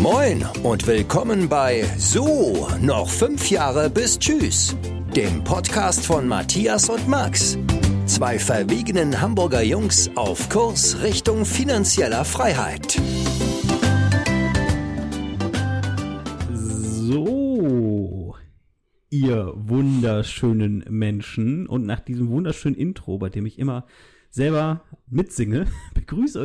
Moin und willkommen bei So, noch 5 Jahre bis Tschüss, dem Podcast von Matthias und Max. Zwei verwegenen Hamburger Jungs auf Kurs Richtung finanzieller Freiheit. So, ihr wunderschönen Menschen, und nach diesem wunderschönen Intro, bei dem ich immer selber mitsinge, begrüßen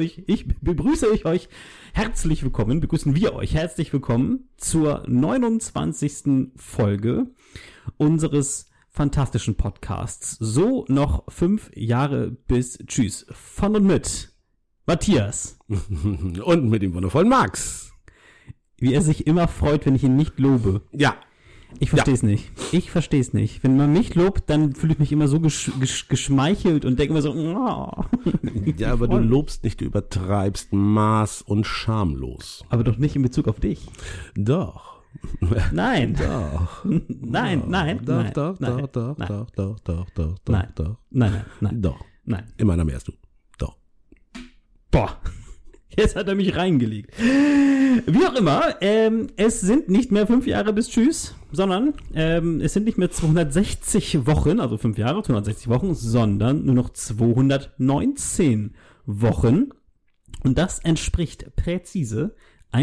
wir euch herzlich willkommen zur 29. Folge unseres fantastischen Podcasts. So, noch 5 Jahre bis Tschüss. Von und mit Matthias. Und mit dem wundervollen Max. Wie er sich immer freut, wenn ich ihn nicht lobe. Ja. Ich verstehe es nicht. Ich verstehe es nicht. Wenn man mich lobt, dann fühle ich mich immer so geschmeichelt und denke immer so, oh. Ja, aber du lobst nicht, du übertreibst maß- und schamlos. Aber doch nicht in Bezug auf dich. Doch. Nein. Doch. Nein. Doch. In meiner wärst du. Doch. Boah. Jetzt hat er mich reingelegt. Wie auch immer, es sind nicht mehr 5 Jahre bis Tschüss, sondern es sind nicht mehr 260 Wochen, also 5 Jahre, 260 Wochen, sondern nur noch 219 Wochen. Und das entspricht präzise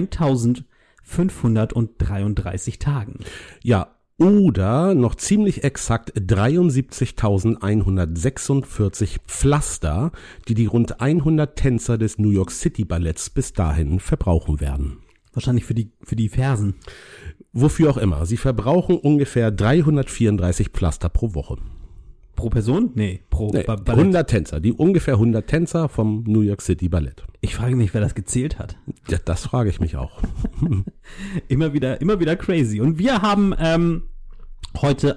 1533 Tagen. Ja, oder noch ziemlich exakt 73.146 Pflaster, die rund 100 Tänzer des New York City Balletts bis dahin verbrauchen werden. Wahrscheinlich für die Fersen. Wofür auch immer. Sie verbrauchen ungefähr 334 Pflaster pro Woche. Pro Person? Nee, Ballett. 100 Tänzer, ungefähr 100 Tänzer vom New York City Ballett. Ich frage mich, wer das gezählt hat. Ja, das frage ich mich auch. Immer wieder crazy. Und wir haben heute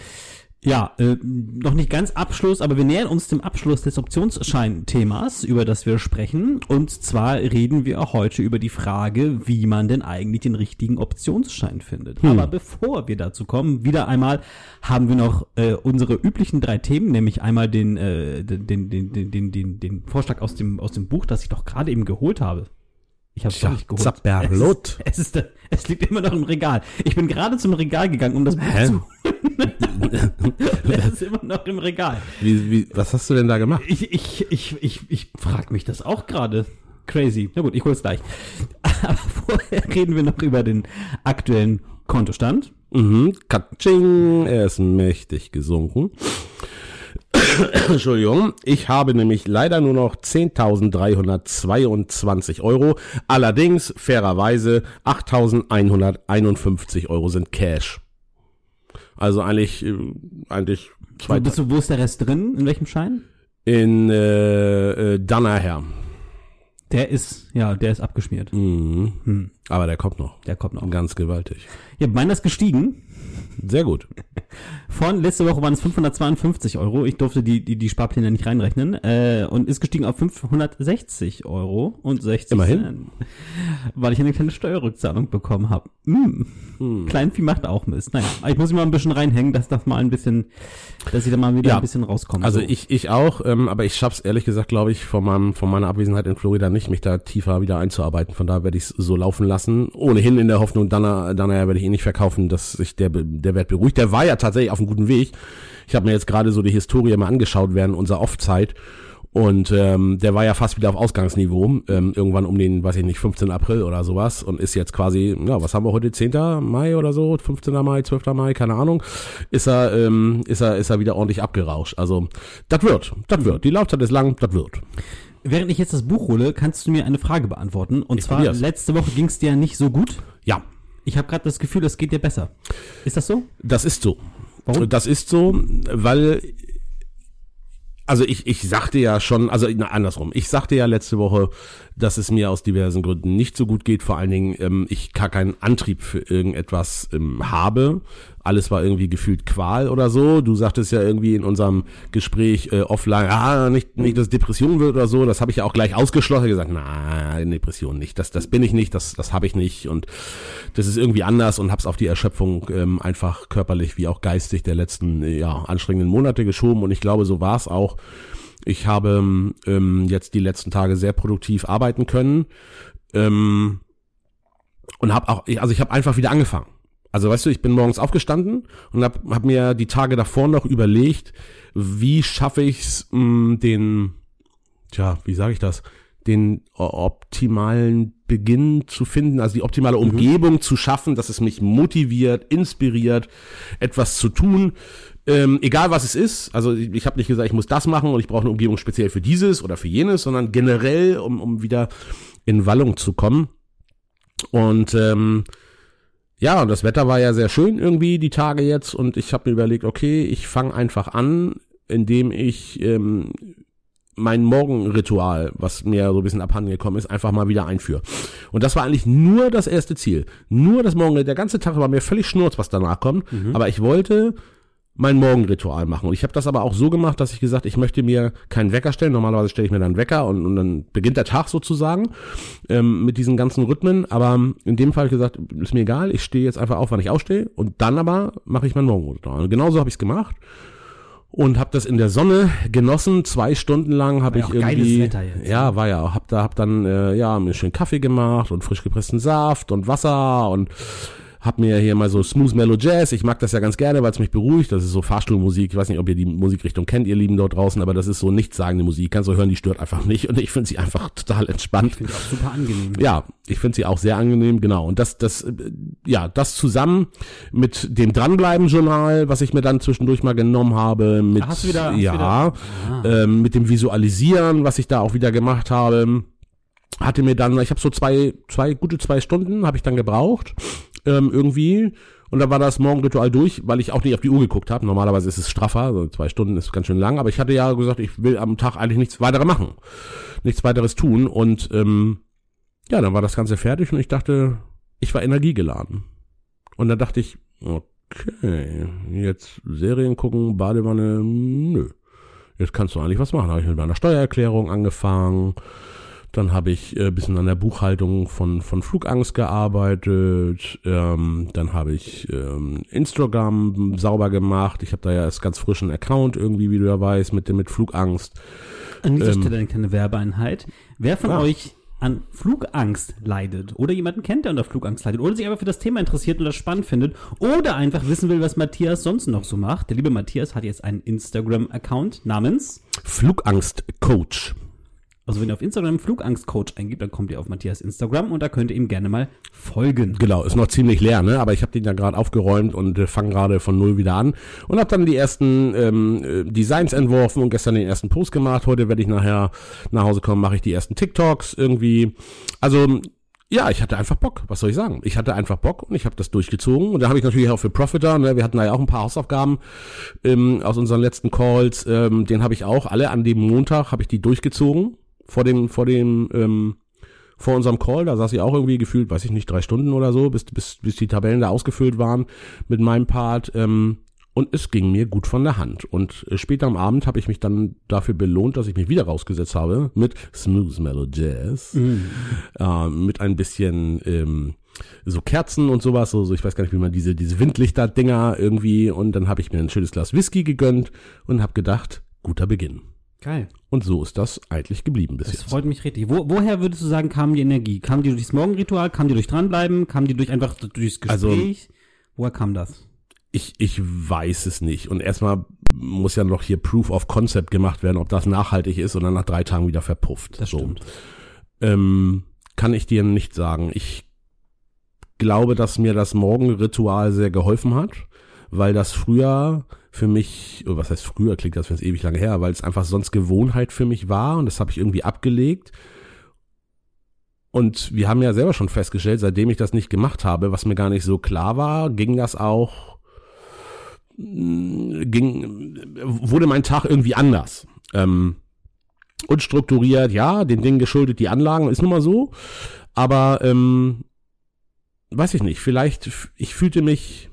noch nicht ganz Abschluss, aber wir nähern uns dem Abschluss des Optionsschein-Themas, über das wir sprechen. Und zwar reden wir heute über die Frage, wie man denn eigentlich den richtigen Optionsschein findet. Aber bevor wir dazu kommen, wieder einmal haben wir noch unsere üblichen 3 Themen, nämlich einmal den Vorschlag aus dem Buch, das ich doch gerade eben geholt habe. Ich habe es nicht geholt. Zapperlot. Es liegt immer noch im Regal. Ich bin gerade zum Regal gegangen, um das Buch zu holen. Es ist immer noch im Regal. Was hast du denn da gemacht? Ich frage mich das auch gerade. Crazy. Na gut, ich hole es gleich. Aber vorher reden wir noch über den aktuellen Kontostand. Katsching, er ist mächtig gesunken. Entschuldigung, ich habe nämlich leider nur noch 10.322 Euro. Allerdings, fairerweise, 8.151 Euro sind Cash. Also eigentlich Wo ist der Rest drin? In welchem Schein? In Dannerher. Der ist abgeschmiert. Aber der kommt noch. Ganz gewaltig. Ja, meiner ist gestiegen. Sehr gut. Von letzte Woche waren es 552 Euro. Ich durfte die Sparpläne nicht reinrechnen. Und ist gestiegen auf 560 Euro und 60 Immerhin. Cent. Weil ich eine kleine Steuerrückzahlung bekommen habe. Kleinvieh macht auch Mist. Naja, ich muss mich mal ein bisschen reinhängen, dass ich da mal wieder ein bisschen rauskomme. Also so. ich auch, aber ich schaff's ehrlich gesagt, glaube ich, von meiner Abwesenheit in Florida nicht, mich da tiefer wieder einzuarbeiten. Von daher werde ich es so laufen lassen. Ohnehin in der Hoffnung, dann werde ich ihn nicht verkaufen, dass sich der Wert beruhigt. Der war ja tatsächlich auf einem guten Weg. Ich habe mir jetzt gerade so die Historie mal angeschaut während unserer Off-Zeit. Und der war ja fast wieder auf Ausgangsniveau, irgendwann um den, 15. April oder sowas, und ist jetzt quasi, was haben wir heute, 10. Mai oder so, 15. Mai, 12. Mai, keine Ahnung, ist er wieder ordentlich abgerauscht. Also, das wird. Die Laufzeit ist lang, das wird. Während ich jetzt das Buch hole, kannst du mir eine Frage beantworten. Und zwar, letzte Woche ging es dir ja nicht so gut. Ja. Ich habe gerade das Gefühl, es geht dir besser. Ist das so? Das ist so. Warum? Das ist so, weil... Also ich sagte ja schon, andersrum. Ich sagte ja letzte Woche, dass es mir aus diversen Gründen nicht so gut geht. Vor allen Dingen, ich gar keinen Antrieb für irgendetwas habe. Alles war irgendwie gefühlt Qual oder so. Du sagtest ja irgendwie in unserem Gespräch offline, nicht, dass Depression wird oder so. Das habe ich ja auch gleich ausgeschlossen. Gesagt, nein, Depression nicht. Das bin ich nicht, das habe ich nicht. Und das ist irgendwie anders, und hab's auf die Erschöpfung einfach körperlich wie auch geistig der letzten anstrengenden Monate geschoben. Und ich glaube, so war's auch. Ich habe jetzt die letzten Tage sehr produktiv arbeiten können. Und habe einfach wieder angefangen. Also weißt du, ich bin morgens aufgestanden und hab mir die Tage davor noch überlegt, wie schaffe ich's, den optimalen Beginn zu finden, also die optimale Umgebung zu schaffen, dass es mich motiviert, inspiriert, etwas zu tun, egal was es ist. Also ich habe nicht gesagt, ich muss das machen und ich brauche eine Umgebung speziell für dieses oder für jenes, sondern generell, um wieder in Wallung zu kommen. Und ja, und das Wetter war ja sehr schön irgendwie die Tage jetzt und ich habe mir überlegt, okay, ich fange einfach an, indem ich mein Morgenritual, was mir so ein bisschen abhanden gekommen ist, einfach mal wieder einführe. Und das war eigentlich nur das erste Ziel. Nur das Morgenritual. Der ganze Tag war mir völlig schnurz, was danach kommt. Aber ich wollte mein Morgenritual machen. Und ich habe das aber auch so gemacht, dass ich gesagt, ich möchte mir keinen Wecker stellen. Normalerweise stelle ich mir dann einen Wecker und dann beginnt der Tag sozusagen mit diesen ganzen Rhythmen. Aber in dem Fall habe ich gesagt, ist mir egal, ich stehe jetzt einfach auf, wann ich aufstehe. Und dann aber mache ich mein Morgenritual. Und genauso habe ich es gemacht. Und habe das in der Sonne genossen, 2 Stunden lang habe ich irgendwie, geiles Wetter jetzt. Ja, war ja, hab dann mir schön Kaffee gemacht und frisch gepressten Saft und Wasser und hab mir hier mal so Smooth Mellow Jazz, ich mag das ja ganz gerne, weil es mich beruhigt, das ist so Fahrstuhlmusik, ich weiß nicht, ob ihr die Musikrichtung kennt, ihr Lieben dort draußen, aber das ist so nichtssagende Musik, kannst du hören, die stört einfach nicht und ich finde sie einfach total entspannt. Ich finde sie auch super angenehm. Ja, ich finde sie auch sehr angenehm, genau, und das zusammen mit dem Dranbleiben-Journal, was ich mir dann zwischendurch mal genommen habe, mit, mit dem Visualisieren, was ich da auch wieder gemacht habe, hatte mir dann, ich habe so gute 2 Stunden habe ich dann gebraucht, irgendwie, und dann war das Morgenritual durch, weil ich auch nicht auf die Uhr geguckt habe. Normalerweise ist es straffer, also 2 Stunden ist ganz schön lang, aber ich hatte ja gesagt, ich will am Tag eigentlich nichts weiteres machen, nichts weiteres tun und dann war das Ganze fertig und ich dachte, ich war energiegeladen. Und dann dachte ich, okay, jetzt Serien gucken, Badewanne, nö. Jetzt kannst du eigentlich was machen. Da habe ich mit meiner Steuererklärung angefangen. Dann habe ich ein bisschen an der Buchhaltung von Flugangst gearbeitet. Dann habe ich Instagram sauber gemacht. Ich habe da ja erst ganz frischen Account irgendwie, wie du ja weißt, mit Flugangst. An dieser Stelle eine kleine Werbeeinheit. Wer von euch an Flugangst leidet oder jemanden kennt, der unter Flugangst leidet oder sich einfach für das Thema interessiert und das spannend findet oder einfach wissen will, was Matthias sonst noch so macht. Der liebe Matthias hat jetzt einen Instagram-Account namens Flugangst-Coach. Also wenn ihr auf Instagram Flugangst-Coach eingibt, dann kommt ihr auf Matthias Instagram und da könnt ihr ihm gerne mal folgen. Genau, ist noch ziemlich leer, ne? Aber ich habe den ja gerade aufgeräumt und fange gerade von 0 wieder an und habe dann die ersten Designs entworfen und gestern den ersten Post gemacht. Heute werde ich nachher nach Hause kommen, mache ich die ersten TikToks irgendwie. Also ja, ich hatte einfach Bock, was soll ich sagen? Ich hatte einfach Bock und ich habe das durchgezogen. Und da habe ich natürlich auch für Profiter, ne, wir hatten da ja auch ein paar Hausaufgaben aus unseren letzten Calls, den habe ich auch alle an dem Montag, habe ich die durchgezogen vor unserem Call. Da saß ich auch irgendwie gefühlt, weiß ich nicht, 3 Stunden oder so, bis die Tabellen da ausgefüllt waren mit meinem Part. Und es ging mir gut von der Hand. Und später am Abend habe ich mich dann dafür belohnt, dass ich mich wieder rausgesetzt habe mit Smooth Mellow Jazz, mit ein bisschen so Kerzen und sowas, so ich weiß gar nicht, wie man diese Windlichter-Dinger irgendwie, und dann habe ich mir ein schönes Glas Whisky gegönnt und habe gedacht, guter Beginn. Geil. Und so ist das eigentlich geblieben bis jetzt. Das freut mich richtig. Woher würdest du sagen, kam die Energie? Kam die durchs Morgenritual? Kam die durch Dranbleiben? Kam die durchs Gespräch? Also, woher kam das? Ich weiß es nicht. Und erstmal muss ja noch hier Proof of Concept gemacht werden, ob das nachhaltig ist und dann nach 3 Tagen wieder verpufft. Das stimmt. Kann ich dir nicht sagen. Ich glaube, dass mir das Morgenritual sehr geholfen hat, weil das früher für mich, was heißt früher, klingt das ewig lange her, weil es einfach sonst Gewohnheit für mich war und das habe ich irgendwie abgelegt. Und wir haben ja selber schon festgestellt, seitdem ich das nicht gemacht habe, was mir gar nicht so klar war, wurde mein Tag irgendwie anders. Und strukturiert, ja, den Dingen geschuldet, die Anlagen, ist nun mal so. Aber, weiß ich nicht, vielleicht, ich fühlte mich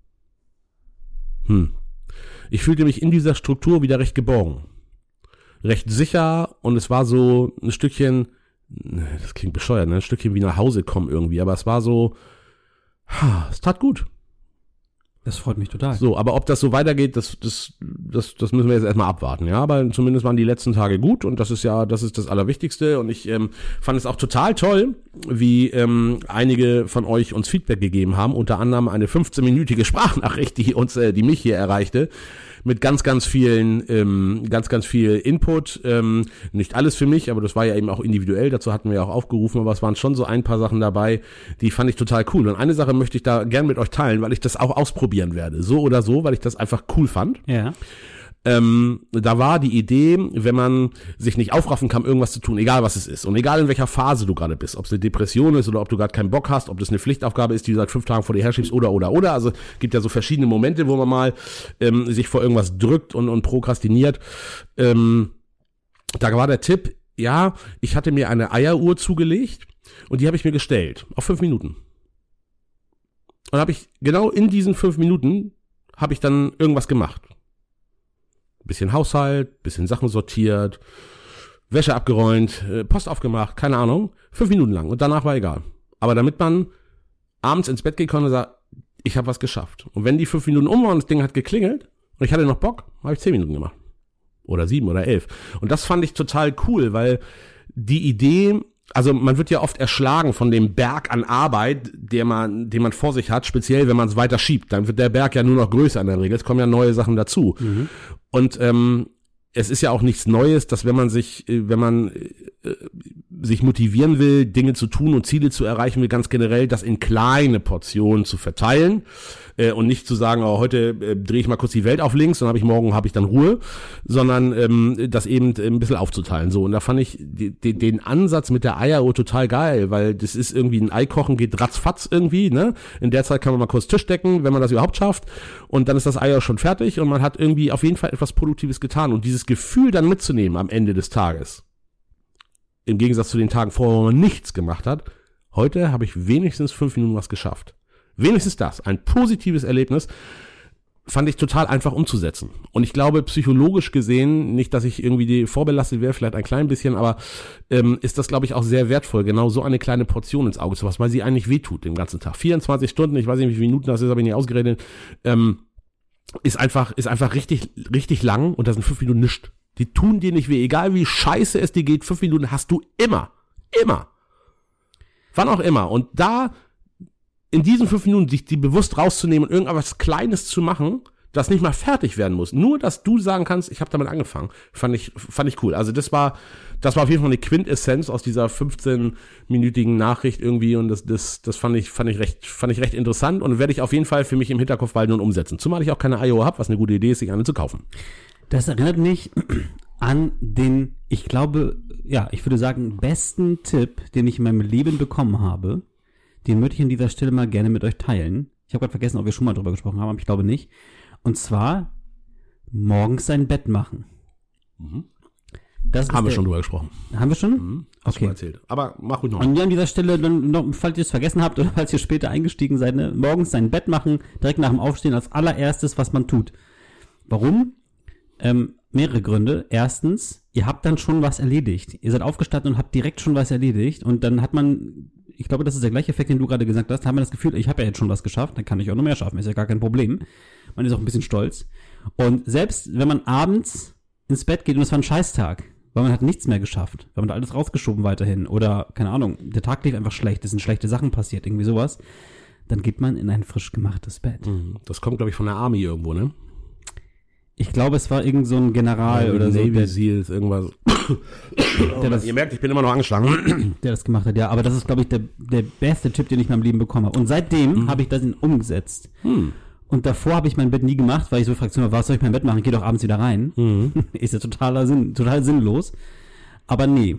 in dieser Struktur wieder recht geborgen. Recht sicher, und es war so ein Stückchen, das klingt bescheuert, ne? Ein Stückchen wie nach Hause kommen irgendwie, aber es war so, es tat gut. Das freut mich total. So, aber ob das so weitergeht, das müssen wir jetzt erstmal abwarten, ja. Aber zumindest waren die letzten Tage gut und das ist das Allerwichtigste. Und ich fand es auch total toll, wie einige von euch uns Feedback gegeben haben, unter anderem eine 15-minütige Sprachnachricht, die mich hier erreichte. Mit ganz viel Input, nicht alles für mich, aber das war ja eben auch individuell, dazu hatten wir ja auch aufgerufen, aber es waren schon so ein paar Sachen dabei, die fand ich total cool. Und eine Sache möchte ich da gern mit euch teilen, weil ich das auch ausprobieren werde, so oder so, weil ich das einfach cool fand. Ja. Da war die Idee, wenn man sich nicht aufraffen kann, irgendwas zu tun, egal was es ist und egal in welcher Phase du gerade bist, ob es eine Depression ist oder ob du gerade keinen Bock hast, ob das eine Pflichtaufgabe ist, die du seit 5 Tagen vor dir herschiebst oder. Also gibt ja so verschiedene Momente, wo man mal sich vor irgendwas drückt und prokrastiniert. Da war der Tipp, ja, ich hatte mir eine Eieruhr zugelegt und die habe ich mir gestellt, auf 5 Minuten. Und habe ich genau in diesen 5 Minuten habe ich dann irgendwas gemacht. Bisschen Haushalt, bisschen Sachen sortiert, Wäsche abgeräumt, Post aufgemacht, keine Ahnung, 5 Minuten lang und danach war egal. Aber damit man abends ins Bett gehen konnte und sagt, ich habe was geschafft. Und wenn die 5 Minuten um waren und das Ding hat geklingelt und ich hatte noch Bock, habe ich 10 Minuten gemacht. Oder 7 oder 11. Und das fand ich total cool, weil die Idee, also man wird ja oft erschlagen von dem Berg an Arbeit, den man vor sich hat, speziell wenn man es weiter schiebt. Dann wird der Berg ja nur noch größer in der Regel. Es kommen ja neue Sachen dazu. Mhm. Und es ist ja auch nichts Neues, dass wenn man sich motivieren will, Dinge zu tun und Ziele zu erreichen will, ganz generell, das in kleine Portionen zu verteilen und nicht zu sagen, oh, heute drehe ich mal kurz die Welt auf links und morgen habe ich dann Ruhe, sondern das eben ein bisschen aufzuteilen. So, und da fand ich den Ansatz mit der Eieruhr total geil, weil das ist irgendwie ein Ei kochen geht ratzfatz irgendwie, ne? In der Zeit kann man mal kurz Tisch decken, wenn man das überhaupt schafft, und dann ist das Ei auch schon fertig und man hat irgendwie auf jeden Fall etwas Produktives getan. Und dieses Gefühl dann mitzunehmen am Ende des Tages, im Gegensatz zu den Tagen vorher, wo man nichts gemacht hat, heute habe ich wenigstens 5 Minuten was geschafft. Wenigstens das, ein positives Erlebnis, fand ich total einfach umzusetzen. Und ich glaube, psychologisch gesehen, nicht, dass ich irgendwie vorbelastet wäre, vielleicht ein klein bisschen, aber ist das, glaube ich, auch sehr wertvoll, genau so eine kleine Portion ins Auge zu fassen, weil sie eigentlich wehtut den ganzen Tag. 24 Stunden, ich weiß nicht, wie viele Minuten das ist, habe ich nicht ausgerechnet, ist einfach richtig lang und da sind 5 Minuten nichts. Die tun dir nicht weh, egal wie scheiße es dir geht, 5 Minuten hast du immer. Wann auch immer. Und da, in diesen 5 Minuten, sich die bewusst rauszunehmen und irgendwas Kleines zu machen, das nicht mal fertig werden muss. Nur, dass du sagen kannst, ich habe damit angefangen. Fand ich cool. Also das war auf jeden Fall eine Quintessenz aus dieser 15-minütigen Nachricht irgendwie und das fand ich recht interessant und werde ich auf jeden Fall für mich im Hinterkopf bald nun umsetzen. Zumal ich auch keine Eieruhr habe, was eine gute Idee ist, sich eine zu kaufen. Das erinnert mich an den, ich glaube, ja, ich würde sagen, besten Tipp, den ich in meinem Leben bekommen habe. Den möchte ich an dieser Stelle mal gerne mit euch teilen. Ich habe gerade vergessen, ob wir schon mal drüber gesprochen haben, aber ich glaube nicht. Und zwar morgens sein Bett machen. Mhm. Das haben wir schon drüber gesprochen. Haben wir schon? Mhm. Hast du erzählt. Aber mach ruhig noch. Und an dieser Stelle, dann noch, falls ihr es vergessen habt oder falls ihr später eingestiegen seid, ne, morgens sein Bett machen, direkt nach dem Aufstehen als allererstes, was man tut. Warum? Mehrere Gründe. Erstens, ihr habt dann schon was erledigt. Ihr seid aufgestanden und habt direkt schon was erledigt und dann hat man, ich glaube, das ist der gleiche Effekt, den du gerade gesagt hast, haben wir das Gefühl, ich habe ja jetzt schon was geschafft, dann kann ich auch noch mehr schaffen, ist ja gar kein Problem. Man ist auch ein bisschen stolz. Und selbst wenn man abends ins Bett geht und es war ein Scheißtag, weil man hat nichts mehr geschafft, weil man da alles rausgeschoben weiterhin oder, keine Ahnung, der Tag lief einfach schlecht, es sind schlechte Sachen passiert, irgendwie sowas, dann geht man in ein frisch gemachtes Bett. Das kommt, glaube ich, von der Army irgendwo, ne? Ich glaube, es war irgend so ein General oder so. Navy Seals, irgendwas. Ihr merkt, ich bin immer noch angeschlagen. Der das gemacht hat, ja. Aber das ist, glaube ich, der beste Tipp, den ich in meinem Leben bekommen habe. Und seitdem habe ich das umgesetzt. Und davor habe ich mein Bett nie gemacht, weil ich so Fraktion war, was soll ich mein Bett machen? Ich gehe doch abends wieder rein. Ist ja total sinnlos. Aber nee,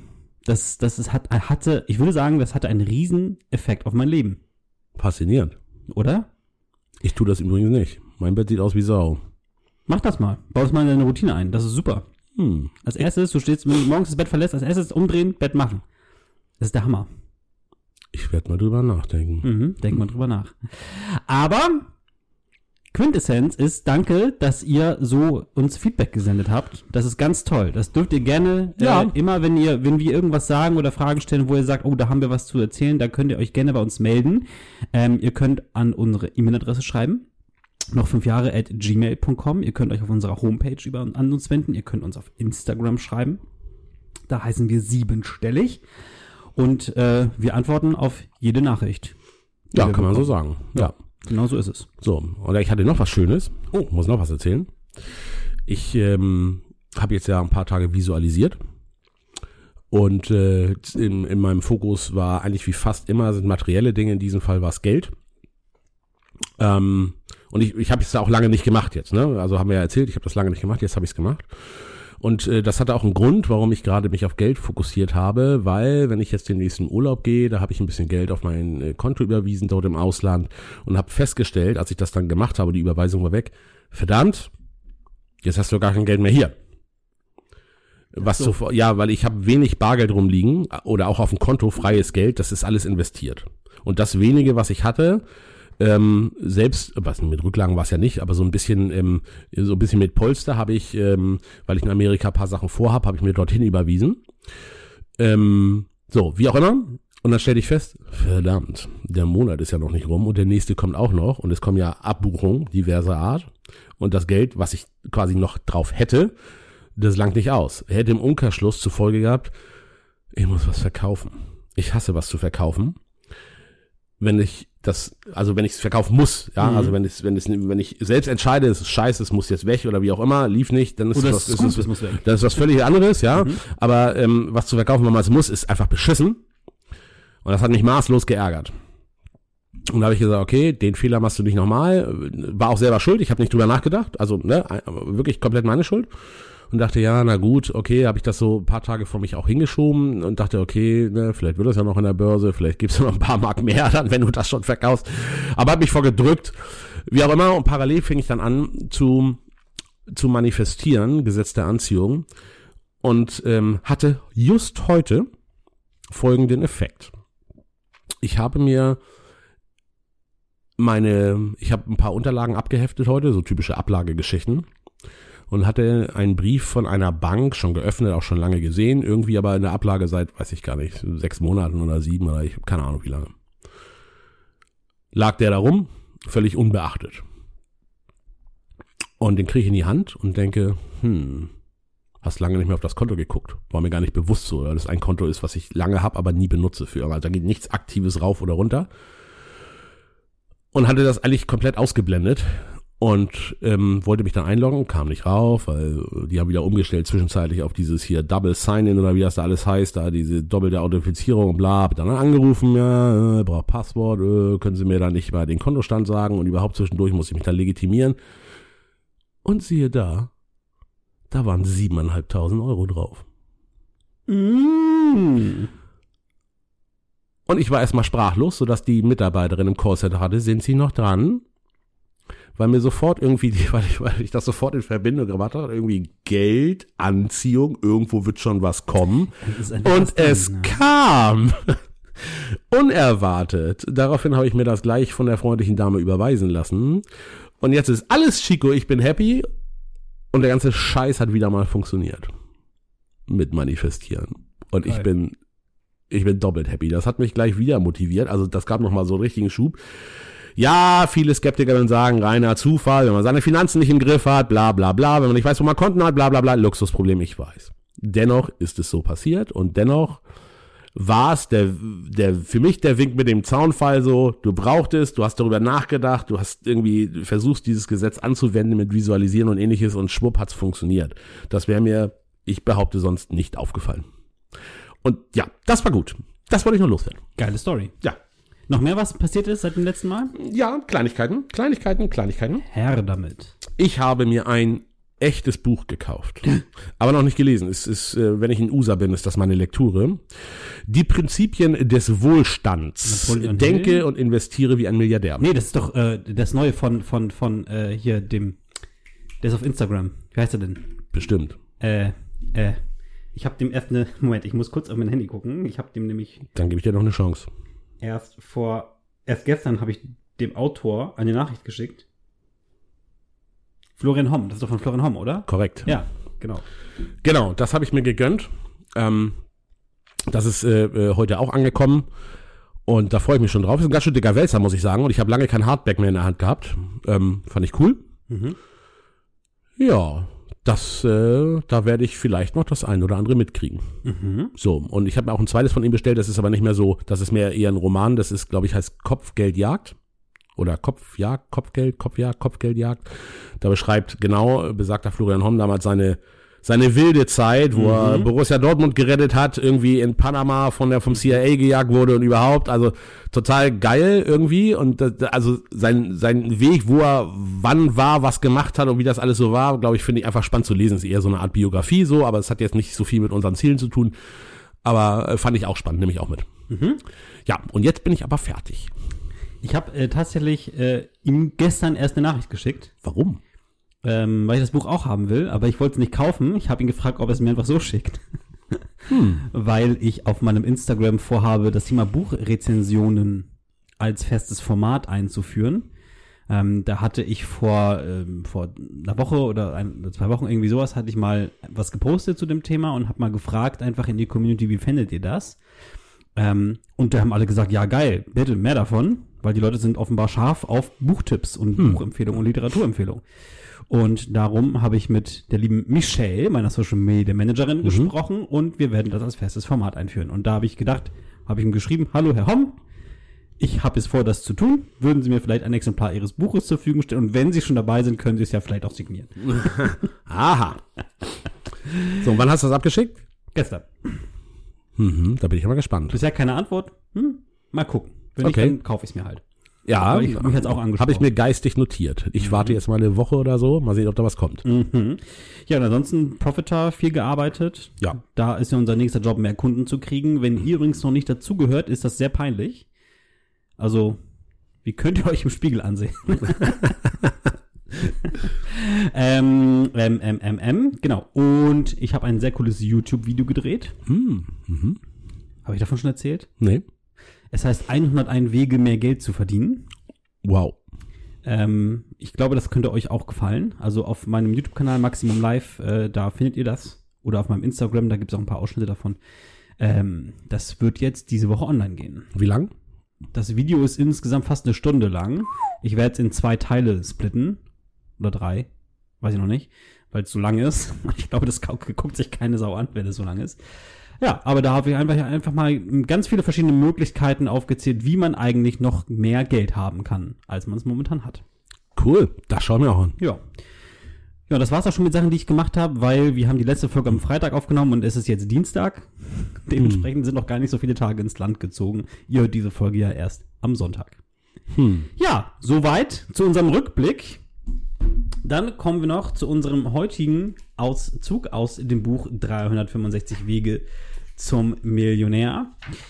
ich würde sagen, das hatte einen riesen Effekt auf mein Leben. Faszinierend. Oder? Ich tue das übrigens nicht. Mein Bett sieht aus wie Sau. Mach das mal. Bau das mal in deine Routine ein. Das ist super. Als erstes, du stehst, wenn du morgens das Bett verlässt, als erstes umdrehen, Bett machen. Das ist der Hammer. Ich werde mal drüber nachdenken. Denk mal drüber nach. Aber Quintessenz ist, danke, dass ihr so uns Feedback gesendet habt. Das ist ganz toll. Das dürft ihr gerne immer, wenn wir irgendwas sagen oder Fragen stellen, wo ihr sagt, oh, da haben wir was zu erzählen, da könnt ihr euch gerne bei uns melden. Ihr könnt an unsere E-Mail-Adresse schreiben. noch 5 Jahre @gmail.com. Ihr könnt euch auf unserer Homepage an uns wenden. Ihr könnt uns auf Instagram schreiben. Da heißen wir 7stellig. Und wir antworten auf jede Nachricht. Ja, kann man so sagen. Ja. Genau so ist es. So, und ich hatte noch was Schönes. Oh, muss noch was erzählen. Ich habe jetzt ja ein paar Tage visualisiert. Und in meinem Fokus war eigentlich wie fast immer sind materielle Dinge. In diesem Fall war es Geld. Und ich habe es auch lange nicht gemacht jetzt. Ne? Also haben wir ja erzählt, ich habe das lange nicht gemacht. Jetzt habe ich es gemacht. Und das hatte auch einen Grund, warum ich gerade mich auf Geld fokussiert habe, weil wenn ich jetzt den nächsten Urlaub gehe, da habe ich ein bisschen Geld auf mein Konto überwiesen dort im Ausland und habe festgestellt, als ich das dann gemacht habe, die Überweisung war weg, verdammt, jetzt hast du gar kein Geld mehr hier. Was so. Weil ich habe wenig Bargeld rumliegen oder auch auf dem Konto freies Geld, das ist alles investiert. Und das wenige, was ich hatte, selbst, was mit Rücklagen war es ja nicht, aber so ein bisschen mit Polster habe ich, weil ich in Amerika ein paar Sachen vorhabe, habe ich mir dorthin überwiesen. So, wie auch immer. Und dann stelle ich fest, verdammt, der Monat ist ja noch nicht rum und der nächste kommt auch noch und es kommen ja Abbuchungen diverser Art und das Geld, was ich quasi noch drauf hätte, das langt nicht aus. Er hätte im Umkehrschluss zur Folge gehabt, ich muss was verkaufen. Ich hasse was zu verkaufen. Wenn ich es verkaufen muss, ja, also wenn ich selbst entscheide, es ist scheiße, es muss jetzt weg oder wie auch immer, lief nicht, dann ist das ist was völlig anderes, ja, aber was zu verkaufen, wenn man es muss, ist einfach beschissen und das hat mich maßlos geärgert. Und da habe ich gesagt, okay, den Fehler machst du nicht nochmal, war auch selber schuld, ich habe nicht drüber nachgedacht, also wirklich komplett meine Schuld. Und dachte, ja, na gut, okay, habe ich das so ein paar Tage vor mich auch hingeschoben und dachte, okay, vielleicht wird das ja noch in der Börse, vielleicht gibt's ja noch ein paar Mark mehr dann, wenn du das schon verkaufst. Aber habe mich vorgedrückt, wie auch immer. Und parallel fing ich dann an zu manifestieren, Gesetz der Anziehung, und hatte just heute folgenden Effekt. Ich habe ein paar Unterlagen abgeheftet heute, so typische Ablagegeschichten. Und hatte einen Brief von einer Bank, schon geöffnet, auch schon lange gesehen, irgendwie aber in der Ablage seit, weiß ich gar nicht, 6 Monaten oder 7 oder ich habe keine Ahnung wie lange. Lag der da rum, völlig unbeachtet. Und den kriege ich in die Hand und denke, hast lange nicht mehr auf das Konto geguckt. War mir gar nicht bewusst so, weil das ein Konto ist, was ich lange habe, aber nie benutze für. Also da geht nichts Aktives rauf oder runter. Und hatte das eigentlich komplett ausgeblendet. Und wollte mich dann einloggen, kam nicht rauf, weil die haben wieder umgestellt zwischenzeitlich auf dieses hier Double Sign-In oder wie das da alles heißt, da diese doppelte Authentifizierung und bla, hab dann angerufen, ja, braucht Passwort, können Sie mir da nicht mal den Kontostand sagen und überhaupt zwischendurch muss ich mich da legitimieren. Und siehe da waren 7.500 Euro drauf. Und ich war erstmal sprachlos, sodass die Mitarbeiterin im Callcenter hatte, sind Sie noch dran? Weil mir sofort irgendwie, weil ich das sofort in Verbindung gebracht habe, irgendwie Geld, Anziehung, irgendwo wird schon was kommen. Und es kam unerwartet. Daraufhin habe ich mir das gleich von der freundlichen Dame überweisen lassen. Und jetzt ist alles Chico, ich bin happy. Und der ganze Scheiß hat wieder mal funktioniert. Mit Manifestieren. Und ich bin doppelt happy. Das hat mich gleich wieder motiviert. Also das gab nochmal so einen richtigen Schub. Ja, viele Skeptiker werden sagen, reiner Zufall, wenn man seine Finanzen nicht im Griff hat, bla bla bla, wenn man nicht weiß, wo man Konten hat, bla bla bla, Luxusproblem, ich weiß. Dennoch ist es so passiert und dennoch war es für mich der Wink mit dem Zaunfall so, du brauchtest, du hast darüber nachgedacht, du hast irgendwie versucht, dieses Gesetz anzuwenden mit Visualisieren und ähnliches und schwupp hat's funktioniert. Das wäre mir, ich behaupte, sonst nicht aufgefallen. Und ja, das war gut. Das wollte ich noch loswerden. Geile Story. Ja. Noch mehr, was passiert ist seit dem letzten Mal? Ja, Kleinigkeiten. Herr damit. Ich habe mir ein echtes Buch gekauft, aber noch nicht gelesen. Es ist, wenn ich in USA bin, ist das meine Lektüre. Die Prinzipien des Wohlstands. Denke und investiere wie ein Milliardär. Nee, das ist doch das Neue von hier dem, der ist auf Instagram. Wie heißt er denn? Bestimmt. Ich habe dem erst Moment, ich muss kurz auf mein Handy gucken. Ich habe dem nämlich. Dann gebe ich dir noch eine Chance. Erst gestern habe ich dem Autor eine Nachricht geschickt. Florian Homm, das ist doch von Florian Homm, oder? Korrekt. Ja, genau. Genau, das habe ich mir gegönnt. Das ist heute auch angekommen. Und da freue ich mich schon drauf. Ist ein ganz schön dicker Wälzer, muss ich sagen. Und ich habe lange kein Hardback mehr in der Hand gehabt. Fand ich cool. Ja, da werde ich vielleicht noch das ein oder andere mitkriegen. So, und ich habe mir auch ein zweites von ihm bestellt. Das ist aber nicht mehr so, das ist mehr eher ein Roman. Das ist, glaube ich, heißt Kopfgeldjagd. Oder Kopfgeldjagd. Da beschreibt genau besagter Florian Homm damals seine wilde Zeit, wo er Borussia Dortmund gerettet hat, irgendwie in Panama vom CIA gejagt wurde und überhaupt, also total geil irgendwie und also sein Weg, wo er wann war, was gemacht hat und wie das alles so war, glaube ich, finde ich einfach spannend zu lesen. Ist eher so eine Art Biografie so, aber es hat jetzt nicht so viel mit unseren Zielen zu tun, aber fand ich auch spannend, nehme ich auch mit. Ja, und jetzt bin ich aber fertig. Ich habe tatsächlich ihm gestern erst eine Nachricht geschickt. Warum? Weil ich das Buch auch haben will, aber ich wollte es nicht kaufen. Ich habe ihn gefragt, ob er es mir einfach so schickt. Weil ich auf meinem Instagram vorhabe, das Thema Buchrezensionen als festes Format einzuführen. Da hatte ich vor einer Woche oder 2 Wochen irgendwie sowas, hatte ich mal was gepostet zu dem Thema und habe mal gefragt einfach in die Community, wie fändet ihr das? Und da haben alle gesagt, ja geil, bitte mehr davon, weil die Leute sind offenbar scharf auf Buchtipps und Buchempfehlungen und Literaturempfehlungen. Und darum habe ich mit der lieben Michelle, meiner Social Media Managerin, gesprochen und wir werden das als festes Format einführen. Und da habe ich gedacht, habe ich ihm geschrieben, hallo Herr Homm, ich habe jetzt vor, das zu tun. Würden Sie mir vielleicht ein Exemplar Ihres Buches zur Verfügung stellen? Und wenn Sie schon dabei sind, können Sie es ja vielleicht auch signieren. Aha. So, und wann hast du das abgeschickt? Gestern. Da bin ich mal gespannt. Bisher keine Antwort. Mal gucken. Wenn nicht, dann kaufe ich es mir halt. Ja, ich mich jetzt auch angesprochen. Habe ich mir geistig notiert. Ich warte jetzt mal eine Woche oder so, mal sehen, ob da was kommt. Ja, und ansonsten Profiter, viel gearbeitet. Ja. Da ist ja unser nächster Job, mehr Kunden zu kriegen. Wenn ihr übrigens noch nicht dazugehört, ist das sehr peinlich. Also, wie könnt ihr euch im Spiegel ansehen? Genau. Und ich habe ein sehr cooles YouTube-Video gedreht. Habe ich davon schon erzählt? Nee. Es heißt 101 Wege, mehr Geld zu verdienen. Wow. Ich glaube, das könnte euch auch gefallen. Also auf meinem YouTube-Kanal Maximum Live, da findet ihr das. Oder auf meinem Instagram, da gibt es auch ein paar Ausschnitte davon. Das wird jetzt diese Woche online gehen. Wie lang? Das Video ist insgesamt fast 1 Stunde lang. Ich werde es in 2 Teile splitten. Oder 3. Weiß ich noch nicht. Weil es so lang ist. Ich glaube, das guckt sich keine Sau an, wenn es so lang ist. Ja, aber da habe ich einfach mal ganz viele verschiedene Möglichkeiten aufgezählt, wie man eigentlich noch mehr Geld haben kann, als man es momentan hat. Cool, das schauen wir auch an. Ja. Ja, das war's auch schon mit Sachen, die ich gemacht habe, weil wir haben die letzte Folge am Freitag aufgenommen und es ist jetzt Dienstag. Dementsprechend sind noch gar nicht so viele Tage ins Land gezogen. Ihr hört diese Folge ja erst am Sonntag. Ja, soweit zu unserem Rückblick. Dann kommen wir noch zu unserem heutigen Auszug aus dem Buch 365 Wege zum Millionär.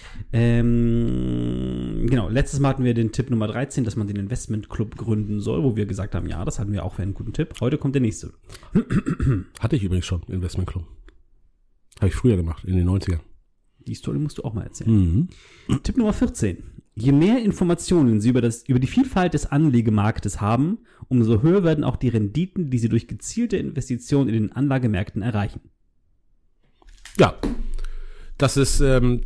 Genau, letztes Mal hatten wir den Tipp Nummer 13, dass man den Investmentclub gründen soll, wo wir gesagt haben, ja, das hatten wir auch für einen guten Tipp. Heute kommt der nächste. Hatte ich übrigens schon, Investmentclub. Habe ich früher gemacht, in den 90ern. Die Story musst du auch mal erzählen. Tipp Nummer 14. Je mehr Informationen Sie über die Vielfalt des Anlegemarktes haben, umso höher werden auch die Renditen, die Sie durch gezielte Investitionen in den Anlagemärkten erreichen. Ja, das ist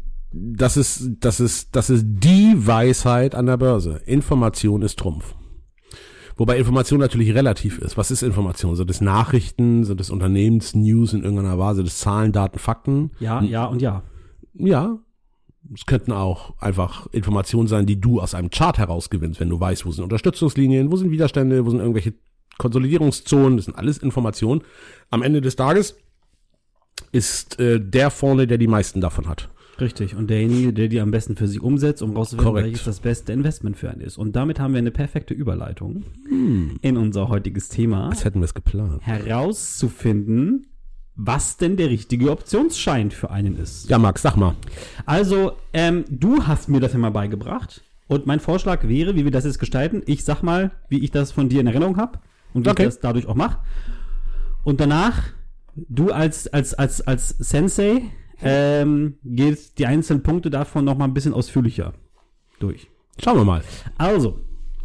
die Weisheit an der Börse. Information ist Trumpf. Wobei Information natürlich relativ ist. Was ist Information? Sind es Nachrichten? Sind es Unternehmensnews in irgendeiner Weise? Sind es Zahlen, Daten, Fakten? Ja, ja und ja. Ja. Es könnten auch einfach Informationen sein, die du aus einem Chart herausgewinnst, wenn du weißt, wo sind Unterstützungslinien, wo sind Widerstände, wo sind irgendwelche Konsolidierungszonen. Das sind alles Informationen. Am Ende des Tages ist der vorne, der die meisten davon hat. Richtig. Und derjenige, der die am besten für sich umsetzt, um rauszufinden, Korrekt. welches das beste Investment für einen ist. Und damit haben wir eine perfekte Überleitung in unser heutiges Thema. Als hätten wir es geplant. Herauszufinden, was denn der richtige Optionsschein für einen ist. Ja, Max, sag mal. Also, du hast mir das ja mal beigebracht. Und mein Vorschlag wäre, wie wir das jetzt gestalten. Ich sag mal, wie ich das von dir in Erinnerung habe. Und wie ich das dadurch auch mache. Und danach, du als Sensei, gehst die einzelnen Punkte davon noch mal ein bisschen ausführlicher durch. Schauen wir mal. Also,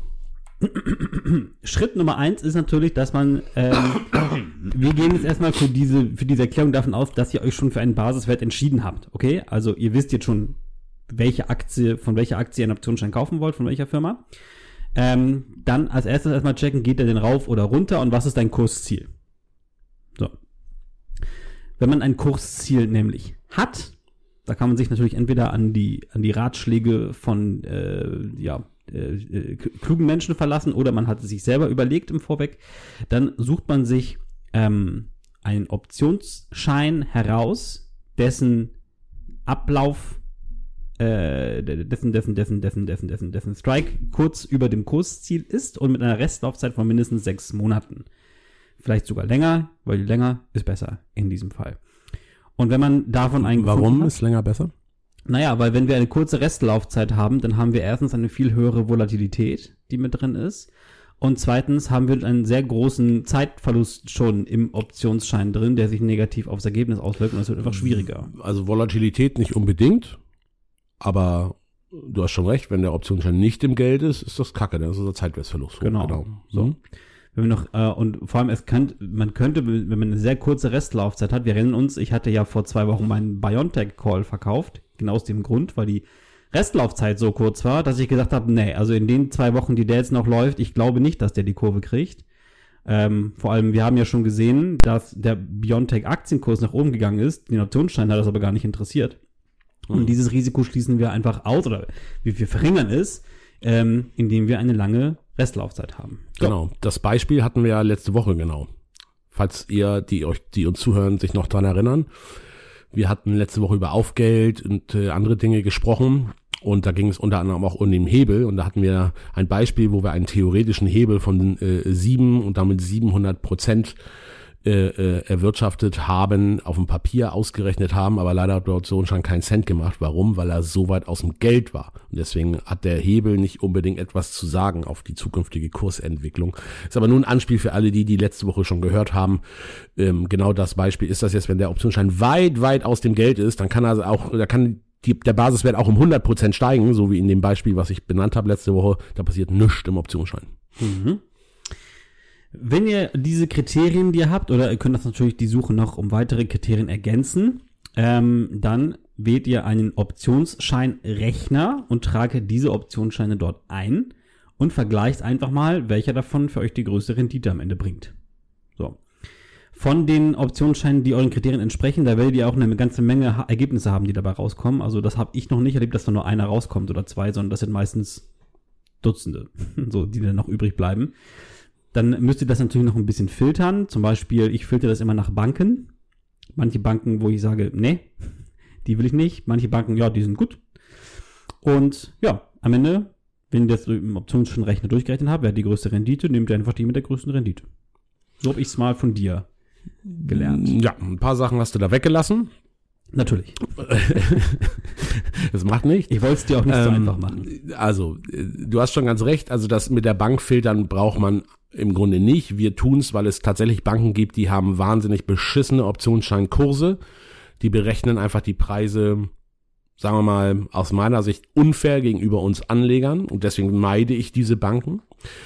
Schritt Nummer 1 ist natürlich, dass man, wir gehen jetzt erstmal für diese Erklärung davon aus, dass ihr euch schon für einen Basiswert entschieden habt, okay? Also ihr wisst jetzt schon, von welcher Aktie ihr einen Optionsschein kaufen wollt, von welcher Firma. Dann als erstes erstmal checken, geht der denn rauf oder runter und was ist dein Kursziel? So. Wenn man ein Kursziel nämlich hat, da kann man sich natürlich entweder an die Ratschläge von klugen Menschen verlassen oder man hat es sich selber überlegt im Vorweg. Dann sucht man sich einen Optionsschein heraus, dessen Ablauf, dessen Strike kurz über dem Kursziel ist und mit einer Restlaufzeit von mindestens 6 Monaten. Vielleicht sogar länger, weil länger ist besser in diesem Fall. Und wenn man davon einen Warum ist länger besser? Naja, weil wenn wir eine kurze Restlaufzeit haben, dann haben wir erstens eine viel höhere Volatilität, die mit drin ist. Und zweitens haben wir einen sehr großen Zeitverlust schon im Optionsschein drin, der sich negativ aufs Ergebnis auswirkt und es wird einfach schwieriger. Also Volatilität nicht unbedingt, aber du hast schon recht, wenn der Optionsschein nicht im Geld ist, ist das Kacke, dann ist das Zeitwertverlust. Genau. So. Wenn wir noch, und vor allem man könnte, wenn man eine sehr kurze Restlaufzeit hat, wir erinnern uns, ich hatte ja vor 2 Wochen meinen BioNTech-Call verkauft, genau aus dem Grund, weil die Restlaufzeit so kurz war, dass ich gesagt habe, nee, also in den 2 Wochen, die der jetzt noch läuft, ich glaube nicht, dass der die Kurve kriegt. Vor allem, wir haben ja schon gesehen, dass der BioNTech-Aktienkurs nach oben gegangen ist, den Optionsschein hat das aber gar nicht interessiert. Und dieses Risiko schließen wir einfach aus, oder wir verringern es, indem wir eine lange Restlaufzeit haben. So. Genau, das Beispiel hatten wir ja letzte Woche genau. Falls ihr, die uns zuhören, sich noch dran erinnern. Wir hatten letzte Woche über Aufgeld und andere Dinge gesprochen und da ging es unter anderem auch um den Hebel und da hatten wir ein Beispiel, wo wir einen theoretischen Hebel von 7 und damit 700% erwirtschaftet haben, auf dem Papier ausgerechnet haben, aber leider hat der Optionsschein keinen Cent gemacht. Warum? Weil er so weit aus dem Geld war. Und deswegen hat der Hebel nicht unbedingt etwas zu sagen auf die zukünftige Kursentwicklung. Ist aber nur ein Anspiel für alle, die letzte Woche schon gehört haben. Genau das Beispiel ist das jetzt, wenn der Optionsschein weit aus dem Geld ist, dann kann der Basiswert auch um 100% steigen, so wie in dem Beispiel, was ich benannt habe letzte Woche. Da passiert nichts im Optionsschein. Mhm. Wenn ihr diese Kriterien, die ihr habt, oder ihr könnt das natürlich die Suche noch um weitere Kriterien ergänzen, dann wählt ihr einen Optionsscheinrechner und tragt diese Optionsscheine dort ein und vergleicht einfach mal, welcher davon für euch die größte Rendite am Ende bringt. So. Von den Optionsscheinen, die euren Kriterien entsprechen, da werdet ihr auch eine ganze Menge Ergebnisse haben, die dabei rauskommen. Also das habe ich noch nicht erlebt, dass da nur einer rauskommt oder 2, sondern das sind meistens Dutzende, so, die dann noch übrig bleiben. Dann müsst ihr das natürlich noch ein bisschen filtern. Zum Beispiel, ich filtere das immer nach Banken. Manche Banken, wo ich sage, nee, die will ich nicht. Manche Banken, ja, die sind gut. Und ja, am Ende, wenn ihr das im Optionsscheinrechner durchgerechnet habt, wer hat die größte Rendite, nehmt ihr einfach die mit der größten Rendite. So habe ich es mal von dir gelernt. Ja, ein paar Sachen hast du da weggelassen. Natürlich. Das macht nichts. Ich wollte es dir auch nicht so einfach machen. Also, du hast schon ganz recht. Also, das mit der Bank filtern braucht man im Grunde nicht. Wir tun's, weil es tatsächlich Banken gibt, die haben wahnsinnig beschissene Optionsscheinkurse. Die berechnen einfach die Preise, sagen wir mal, aus meiner Sicht unfair gegenüber uns Anlegern. Und deswegen meide ich diese Banken.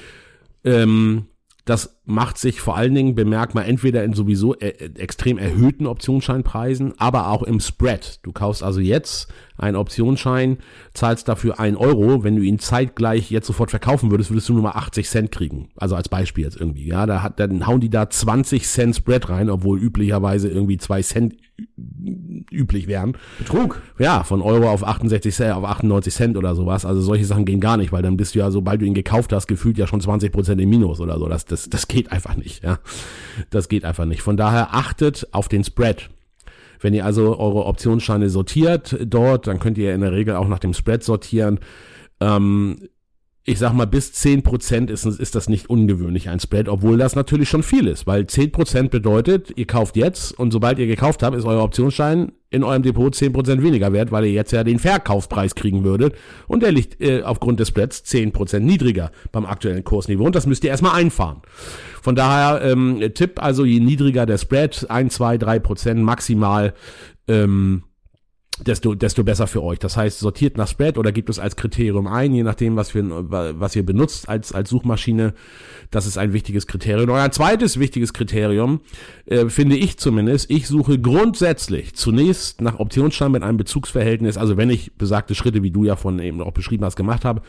Das macht sich vor allen Dingen bemerkbar entweder in sowieso extrem erhöhten Optionsscheinpreisen, aber auch im Spread. Du kaufst also jetzt einen Optionsschein, zahlst dafür 1 Euro. Wenn du ihn zeitgleich jetzt sofort verkaufen würdest, würdest du nur mal 80 Cent kriegen. Also als Beispiel jetzt irgendwie. Ja, dann hauen die da 20 Cent Spread rein, obwohl üblicherweise irgendwie 2 Cent üblich wären. Betrug. Ja, von Euro auf 68 Cent, auf 98 Cent oder sowas. Also solche Sachen gehen gar nicht, weil dann bist du ja, sobald du ihn gekauft hast, gefühlt ja schon 20% im Minus oder so. Das geht einfach nicht, ja. Das geht einfach nicht. Von daher achtet auf den Spread. Wenn ihr also eure Optionsscheine sortiert dort, dann könnt ihr in der Regel auch nach dem Spread sortieren. Ich sag mal, bis 10% ist das nicht ungewöhnlich, ein Spread, obwohl das natürlich schon viel ist, weil 10% bedeutet, ihr kauft jetzt und sobald ihr gekauft habt, ist euer Optionsschein in eurem Depot 10% weniger wert, weil ihr jetzt ja den Verkaufspreis kriegen würdet und der liegt aufgrund des Spreads 10% niedriger beim aktuellen Kursniveau und das müsst ihr erstmal einfahren. Von daher Tipp, also je niedriger der Spread, 1, 2, 3% maximal, desto besser für euch. Das heißt, sortiert nach Spread oder gebt es als Kriterium ein, je nachdem, was ihr benutzt als Suchmaschine. Das ist ein wichtiges Kriterium. Und ein zweites wichtiges Kriterium, finde ich zumindest, ich suche grundsätzlich zunächst nach Optionsschein mit einem Bezugsverhältnis, also wenn ich besagte Schritte, wie du ja von eben auch beschrieben hast, gemacht habe,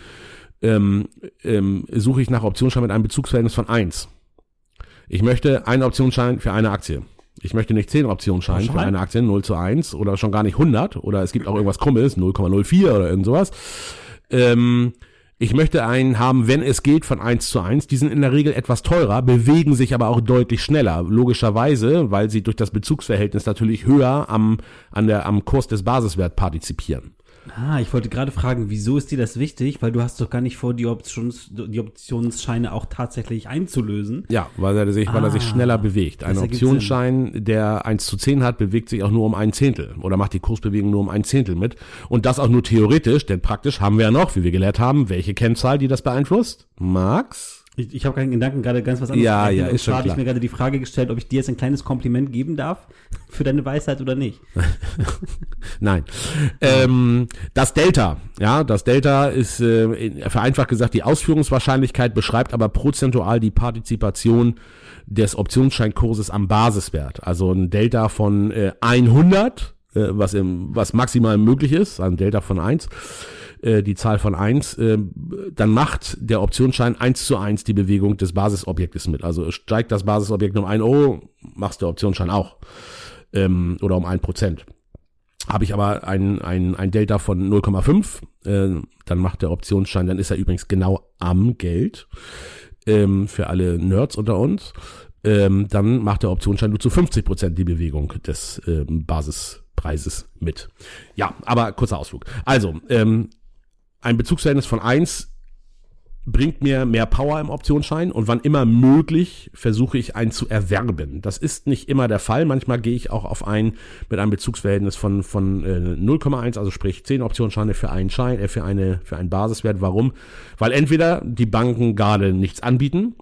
suche ich nach Optionsschein mit einem Bezugsverhältnis von 1. Ich möchte einen Optionsschein für eine Aktie. Ich möchte nicht 10 Optionsscheine für eine Aktie, 0:1 oder schon gar nicht 100 oder es gibt auch irgendwas Krummes, 0,04 oder irgend sowas. Ich möchte einen haben, wenn es geht, von 1:1. Die sind in der Regel etwas teurer, bewegen sich aber auch deutlich schneller. Logischerweise, weil sie durch das Bezugsverhältnis natürlich höher am Kurs des Basiswerts partizipieren. Ich wollte gerade fragen, wieso ist dir das wichtig? Weil du hast doch gar nicht vor, die Optionsscheine auch tatsächlich einzulösen. Ja, weil er sich schneller bewegt. Ein Optionsschein, der 1:10 hat, bewegt sich auch nur um 1/10 oder macht die Kursbewegung nur um 1/10 mit. Und das auch nur theoretisch, denn praktisch haben wir ja noch, wie wir gelernt haben, welche Kennzahl, die das beeinflusst? Max? Ich habe keinen Gedanken, gerade ganz was anderes. Ja, ist schon klar. Habe ich mir gerade die Frage gestellt, ob ich dir jetzt ein kleines Kompliment geben darf für deine Weisheit oder nicht. Nein. Das Delta ist vereinfacht gesagt die Ausführungswahrscheinlichkeit, beschreibt aber prozentual die Partizipation des Optionsscheinkurses am Basiswert. Also ein Delta von 100, was maximal möglich ist, ein Delta von 1. Die Zahl von 1, dann macht der Optionsschein 1:1 die Bewegung des Basisobjektes mit. Also steigt das Basisobjekt um 1 Euro, machst der Optionsschein auch. Oder um 1%. Habe ich aber ein Delta von 0,5, dann macht der Optionsschein, dann ist er übrigens genau am Geld, für alle Nerds unter uns, dann macht der Optionsschein nur zu 50% die Bewegung des Basispreises mit. Ja, aber kurzer Ausflug. Also, ein Bezugsverhältnis von 1 bringt mir mehr Power im Optionsschein und wann immer möglich versuche ich einen zu erwerben. Das ist nicht immer der Fall. Manchmal gehe ich auch auf einen mit einem Bezugsverhältnis von 0,1, also sprich 10 Optionsscheine für einen Schein, für einen Basiswert. Warum? Weil entweder die Banken gerade nichts anbieten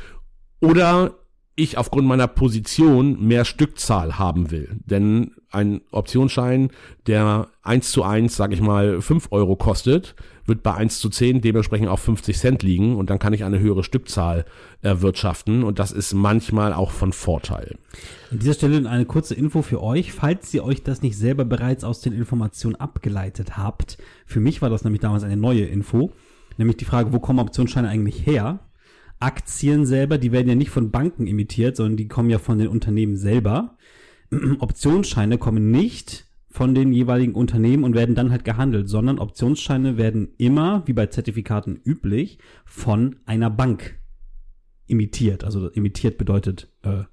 oder ich aufgrund meiner Position mehr Stückzahl haben will. Denn ein Optionsschein, der 1:1, sag ich mal, 5 Euro kostet, wird bei 1:10 dementsprechend auf 50 Cent liegen und dann kann ich eine höhere Stückzahl erwirtschaften und das ist manchmal auch von Vorteil. An dieser Stelle eine kurze Info für euch, falls ihr euch das nicht selber bereits aus den Informationen abgeleitet habt. Für mich war das nämlich damals eine neue Info, nämlich die Frage, wo kommen Optionsscheine eigentlich her? Aktien selber, die werden ja nicht von Banken emittiert, sondern die kommen ja von den Unternehmen selber. Optionsscheine kommen nicht von den jeweiligen Unternehmen und werden dann halt gehandelt, sondern Optionsscheine werden immer, wie bei Zertifikaten üblich, von einer Bank emittiert. Also emittiert bedeutet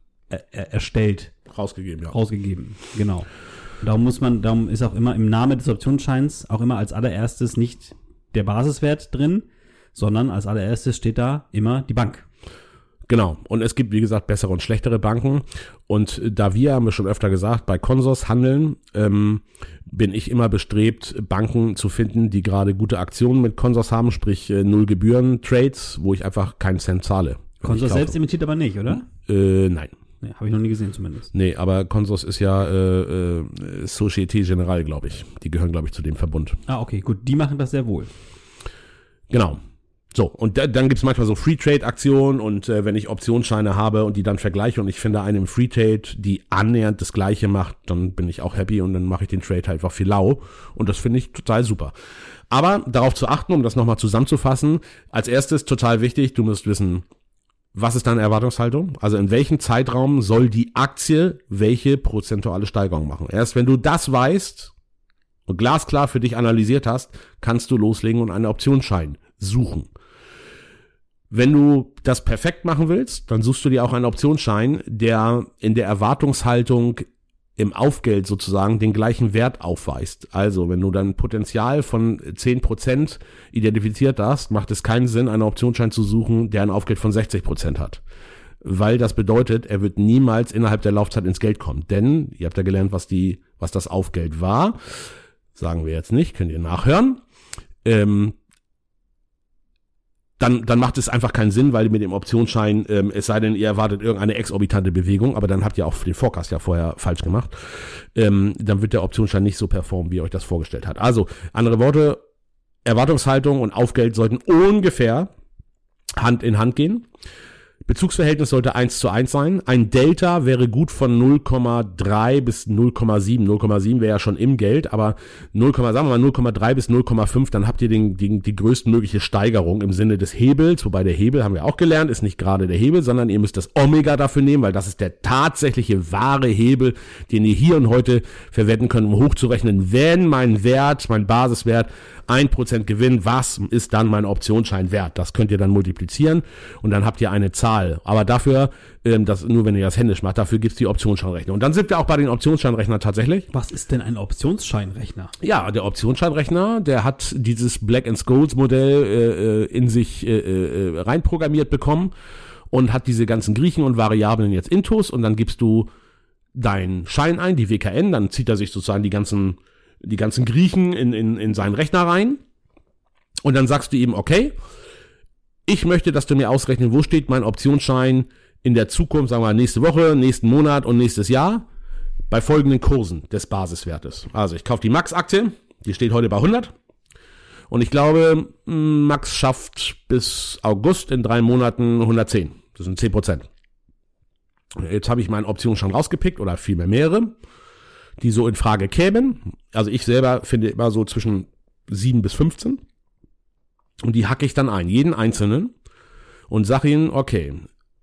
erstellt. Rausgegeben, ja. Rausgegeben, genau. Und darum ist auch immer im Namen des Optionsscheins auch immer als allererstes nicht der Basiswert drin, sondern als allererstes steht da immer die Bank. Genau. Und es gibt, wie gesagt, bessere und schlechtere Banken. Und da wir, haben wir schon öfter gesagt, bei Consors handeln, bin ich immer bestrebt, Banken zu finden, die gerade gute Aktionen mit Consors haben, sprich 0 Gebühren Trades, wo ich einfach keinen Cent zahle. Consors selbst emittiert aber nicht, oder? Nein. Nee, habe ich noch nie gesehen zumindest. Nee, aber Consors ist ja Société Générale, glaube ich. Die gehören, glaube ich, zu dem Verbund. Ah, okay, gut. Die machen das sehr wohl. Genau. So, und dann gibt's manchmal so Free-Trade-Aktionen und wenn ich Optionsscheine habe und die dann vergleiche und ich finde eine im Free-Trade, die annähernd das Gleiche macht, dann bin ich auch happy und dann mache ich den Trade halt einfach für lau und das finde ich total super. Aber darauf zu achten, um das nochmal zusammenzufassen, als erstes total wichtig, du musst wissen, was ist deine Erwartungshaltung? Also in welchem Zeitraum soll die Aktie welche prozentuale Steigerung machen? Erst wenn du das weißt und glasklar für dich analysiert hast, kannst du loslegen und einen Optionsschein suchen. Wenn du das perfekt machen willst, dann suchst du dir auch einen Optionsschein, der in der Erwartungshaltung im Aufgeld sozusagen den gleichen Wert aufweist. Also wenn du dann Potenzial von 10% identifiziert hast, macht es keinen Sinn, einen Optionsschein zu suchen, der ein Aufgeld von 60% hat. Weil das bedeutet, er wird niemals innerhalb der Laufzeit ins Geld kommen. Denn, ihr habt ja gelernt, was das Aufgeld war. Sagen wir jetzt nicht, könnt ihr nachhören. dann macht es einfach keinen Sinn, weil mit dem Optionsschein, es sei denn, ihr erwartet irgendeine exorbitante Bewegung, aber dann habt ihr auch den Forecast ja vorher falsch gemacht, dann wird der Optionsschein nicht so performen, wie ihr euch das vorgestellt habt. Also, andere Worte, Erwartungshaltung und Aufgeld sollten ungefähr Hand in Hand gehen. Bezugsverhältnis sollte 1:1 sein. Ein Delta wäre gut von 0,3 bis 0,7. 0,7 wäre ja schon im Geld, aber sagen wir mal 0,3 bis 0,5, dann habt ihr die größtmögliche Steigerung im Sinne des Hebels, wobei der Hebel, haben wir auch gelernt, ist nicht gerade der Hebel, sondern ihr müsst das Omega dafür nehmen, weil das ist der tatsächliche wahre Hebel, den ihr hier und heute verwenden könnt, um hochzurechnen, wenn mein Basiswert 1% Gewinn, was ist dann mein Optionsschein wert? Das könnt ihr dann multiplizieren und dann habt ihr eine Zahl. Aber dafür, das nur wenn ihr das händisch macht, dafür gibt's die Optionsscheinrechner. Und dann sind wir auch bei den Optionsscheinrechnern tatsächlich. Was ist denn ein Optionsscheinrechner? Ja, der Optionsscheinrechner, der hat dieses Black & Scholes Modell in sich reinprogrammiert bekommen und hat diese ganzen Griechen und Variablen jetzt intus und dann gibst du deinen Schein ein, die WKN, dann zieht er sich sozusagen die ganzen Griechen in seinen Rechner rein und dann sagst du ihm, okay, ich möchte, dass du mir ausrechnen, wo steht mein Optionsschein in der Zukunft, sagen wir nächste Woche, nächsten Monat und nächstes Jahr bei folgenden Kursen des Basiswertes. Also ich kaufe die Max-Aktie, die steht heute bei 100 und ich glaube, Max schafft bis August in 3 Monaten 110. Das sind 10%. Jetzt habe ich meinen Optionsschein rausgepickt oder vielmehr mehrere, die so in Frage kämen. Also ich selber finde immer so zwischen 7 bis 15. Und die hacke ich dann ein, jeden einzelnen, und sage ihnen, okay,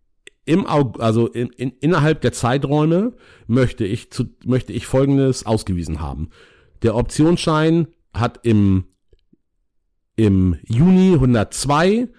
innerhalb der Zeiträume möchte ich Folgendes ausgewiesen haben. Der Optionsschein hat im Juni 102,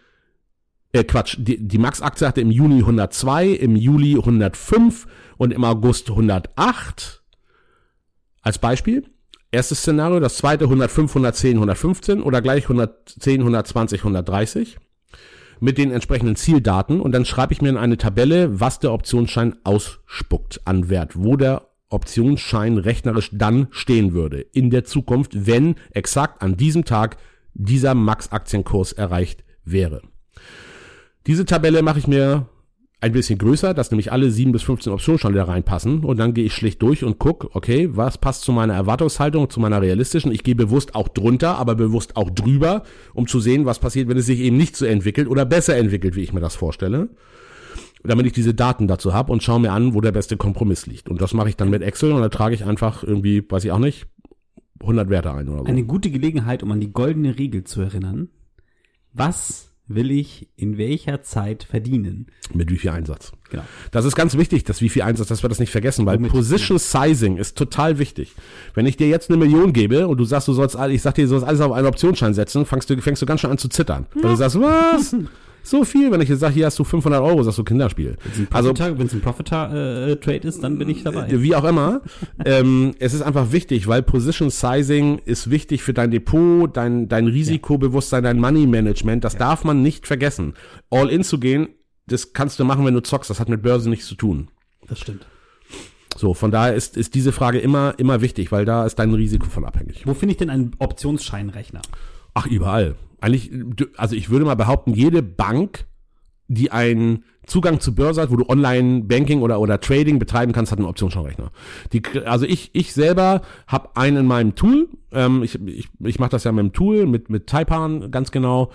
die Max-Aktie hatte im Juni 102, im Juli 105 und im August 108. Als Beispiel. Erstes Szenario, das zweite 105, 110, 115 oder gleich 110, 120, 130 mit den entsprechenden Zieldaten und dann schreibe ich mir in eine Tabelle, was der Optionsschein ausspuckt an Wert, wo der Optionsschein rechnerisch dann stehen würde in der Zukunft, wenn exakt an diesem Tag dieser Max-Aktienkurs erreicht wäre. Diese Tabelle mache ich mir ein bisschen größer, dass nämlich alle 7 bis 15 Optionsscheine da reinpassen und dann gehe ich schlicht durch und gucke, okay, was passt zu meiner Erwartungshaltung, zu meiner realistischen. Ich gehe bewusst auch drunter, aber bewusst auch drüber, um zu sehen, was passiert, wenn es sich eben nicht so entwickelt oder besser entwickelt, wie ich mir das vorstelle, damit ich diese Daten dazu habe und schaue mir an, wo der beste Kompromiss liegt. Und das mache ich dann mit Excel und da trage ich einfach irgendwie, weiß ich auch nicht, 100 Werte ein oder so. Eine gute Gelegenheit, um an die goldene Regel zu erinnern. Was will ich in welcher Zeit verdienen? Mit wie viel Einsatz. Genau. Das ist ganz wichtig, dass wie viel Einsatz, dass wir das nicht vergessen, weil Position Sizing ist total wichtig. Wenn ich dir jetzt 1 Million gebe und du sagst, du sollst alles auf einen Optionsschein setzen, fängst du ganz schön an zu zittern. Ja. Weil du sagst, was? So viel, wenn ich jetzt sage, hier hast du 500 €, sagst du Kinderspiel. Wenn es ein Profit-Trade ist, dann bin ich dabei. Wie auch immer. Es ist einfach wichtig, weil Position Sizing ist wichtig für dein Depot, dein Risikobewusstsein, dein Money-Management. Das darf man nicht vergessen. All-in zu gehen, das kannst du machen, wenn du zockst. Das hat mit Börse nichts zu tun. Das stimmt. So, von daher ist diese Frage immer wichtig, weil da ist dein Risiko von abhängig. Wo finde ich denn einen Optionsscheinrechner? Ach, überall. Eigentlich, also ich würde mal behaupten, jede Bank, die einen Zugang zu Börse hat, wo du Online-Banking oder Trading betreiben kannst, hat einen Optionsscheinrechner. Also ich selber habe einen in meinem Tool. Ich mache das ja mit dem Tool, mit Taipan ganz genau.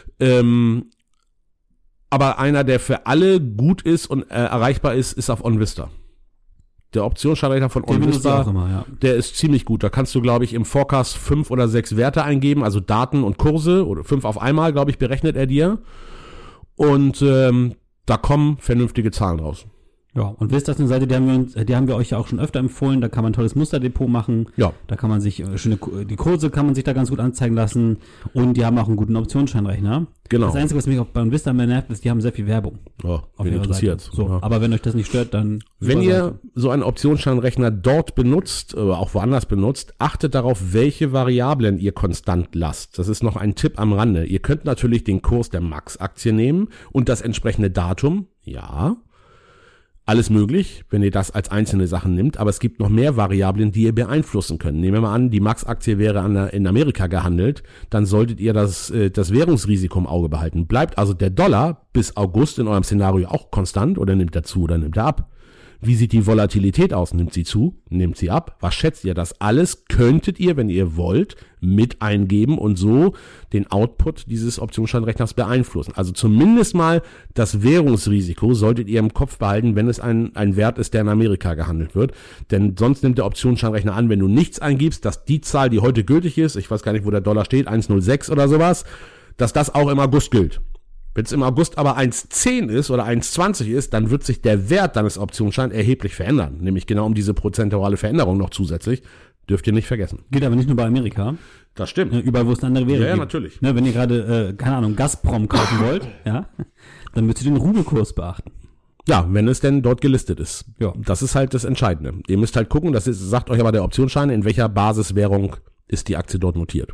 Aber einer, der für alle gut ist und erreichbar ist auf OnVista. Der Optionsscheinrechner von OnVista, der ist ziemlich gut. Da kannst du, glaube ich, im Forecast 5 oder 6 Werte eingeben, also Daten und Kurse, oder 5 auf einmal, glaube ich, berechnet er dir. Und da kommen vernünftige Zahlen raus. Ja, und Vista ist eine Seite, die haben wir euch ja auch schon öfter empfohlen. Da kann man ein tolles Musterdepot machen. Ja. Da kann man sich die Kurse kann man sich da ganz gut anzeigen lassen. Und die haben auch einen guten Optionsscheinrechner. Genau. Das Einzige, was mich auch beim Vista mehr nervt, ist, die haben sehr viel Werbung. Ja, wen interessiert. So, ja. Aber wenn euch das nicht stört, dann... Wenn ihr so einen Optionsscheinrechner dort benutzt, oder auch woanders benutzt, achtet darauf, welche Variablen ihr konstant lasst. Das ist noch ein Tipp am Rande. Ihr könnt natürlich den Kurs der Max-Aktie nehmen und das entsprechende Datum. Ja. Alles möglich, wenn ihr das als einzelne Sachen nimmt, aber es gibt noch mehr Variablen, die ihr beeinflussen könnt. Nehmen wir mal an, die MAX-Aktie wäre in Amerika gehandelt, dann solltet ihr das Währungsrisiko im Auge behalten. Bleibt also der Dollar bis August in eurem Szenario auch konstant oder nimmt er zu oder nimmt er ab? Wie sieht die Volatilität aus? Nimmt sie zu? Nimmt sie ab? Was schätzt ihr? Das alles könntet ihr, wenn ihr wollt, mit eingeben und so den Output dieses Optionsscheinrechners beeinflussen. Also zumindest mal das Währungsrisiko solltet ihr im Kopf behalten, wenn es ein Wert ist, der in Amerika gehandelt wird. Denn sonst nimmt der Optionsscheinrechner an, wenn du nichts eingibst, dass die Zahl, die heute gültig ist, ich weiß gar nicht, wo der Dollar steht, 1,06 oder sowas, dass das auch im August gilt. Wenn es im August aber 1,10 ist oder 1,20 ist, dann wird sich der Wert deines Optionsscheins erheblich verändern. Nämlich genau um diese prozentuale Veränderung noch zusätzlich. Dürft ihr nicht vergessen. Geht aber nicht nur bei Amerika. Das stimmt. Überall, wo es eine andere Währung gibt. Ja, natürlich. Ne, wenn ihr gerade, keine Ahnung, Gazprom kaufen wollt, ja, dann müsst ihr den Rubelkurs beachten. Ja, wenn es denn dort gelistet ist. Ja. Das ist halt das Entscheidende. Ihr müsst halt gucken, sagt euch aber der Optionsschein, in welcher Basiswährung ist die Aktie dort notiert.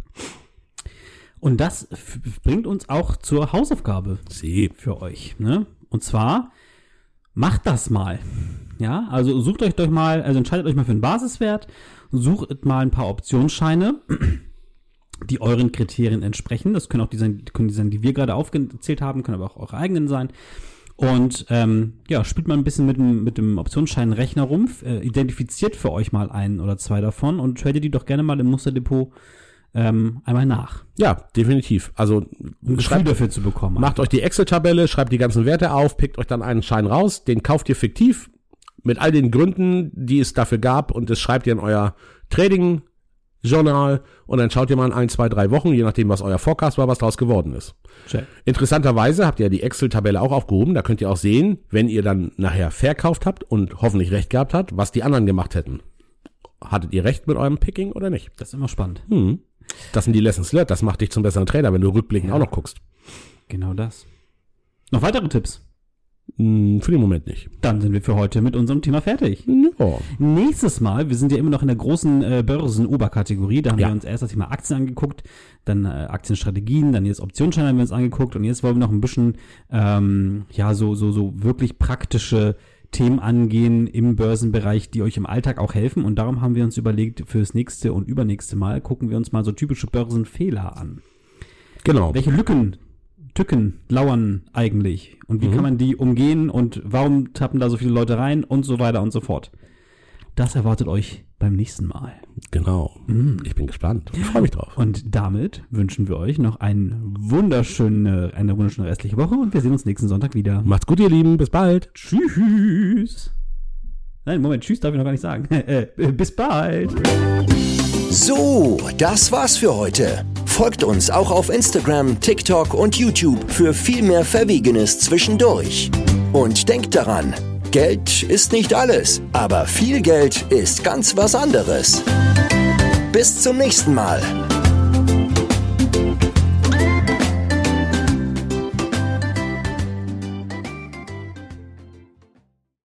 Und das bringt uns auch zur Hausaufgabe für euch. Ne? Und zwar, macht das mal. Ja, also entscheidet euch mal für einen Basiswert, sucht mal ein paar Optionsscheine, die euren Kriterien entsprechen. Das können auch die sein, die wir gerade aufgezählt haben, können aber auch eure eigenen sein. Und spielt mal ein bisschen mit dem Optionsscheinrechner rum, identifiziert für euch mal einen oder zwei davon und tradet die doch gerne mal im Musterdepot einmal nach. Ja, definitiv. Also ein Gefühl dafür zu bekommen. Macht euch die Excel-Tabelle, schreibt die ganzen Werte auf, pickt euch dann einen Schein raus, den kauft ihr fiktiv mit all den Gründen, die es dafür gab und das schreibt ihr in euer Trading-Journal und dann schaut ihr mal in 1, 2, 3 Wochen, je nachdem, was euer Forecast war, was daraus geworden ist. Check. Interessanterweise habt ihr die Excel-Tabelle auch aufgehoben, da könnt ihr auch sehen, wenn ihr dann nachher verkauft habt und hoffentlich recht gehabt habt, was die anderen gemacht hätten. Hattet ihr recht mit eurem Picking oder nicht? Das ist immer spannend. Das sind die Lessons learned. Das macht dich zum besseren Trader, wenn du rückblickend auch noch guckst. Genau das. Noch weitere Tipps? Für den Moment nicht. Dann sind wir für heute mit unserem Thema fertig. Ja. Nächstes Mal, wir sind ja immer noch in der großen Börsen-Oberkategorie, da haben wir uns erst das Thema Aktien angeguckt, dann Aktienstrategien, dann jetzt Optionsscheine haben wir uns angeguckt und jetzt wollen wir noch ein bisschen so wirklich praktische Themen angehen im Börsenbereich, die euch im Alltag auch helfen. Und darum haben wir uns überlegt, fürs nächste und übernächste Mal gucken wir uns mal so typische Börsenfehler an. Genau. Welche Tücken lauern eigentlich? Und wie kann man die umgehen? Und warum tappen da so viele Leute rein? Und so weiter und so fort. Das erwartet euch beim nächsten Mal. Genau. Ich bin gespannt. Ich freue mich drauf. Und damit wünschen wir euch noch eine wunderschöne restliche Woche und wir sehen uns nächsten Sonntag wieder. Macht's gut, ihr Lieben. Bis bald. Tschüss. Nein, Moment, tschüss darf ich noch gar nicht sagen. Bis bald. So, das war's für heute. Folgt uns auch auf Instagram, TikTok und YouTube für viel mehr Verwegenes zwischendurch. Und denkt daran, Geld ist nicht alles, aber viel Geld ist ganz was anderes. Bis zum nächsten Mal.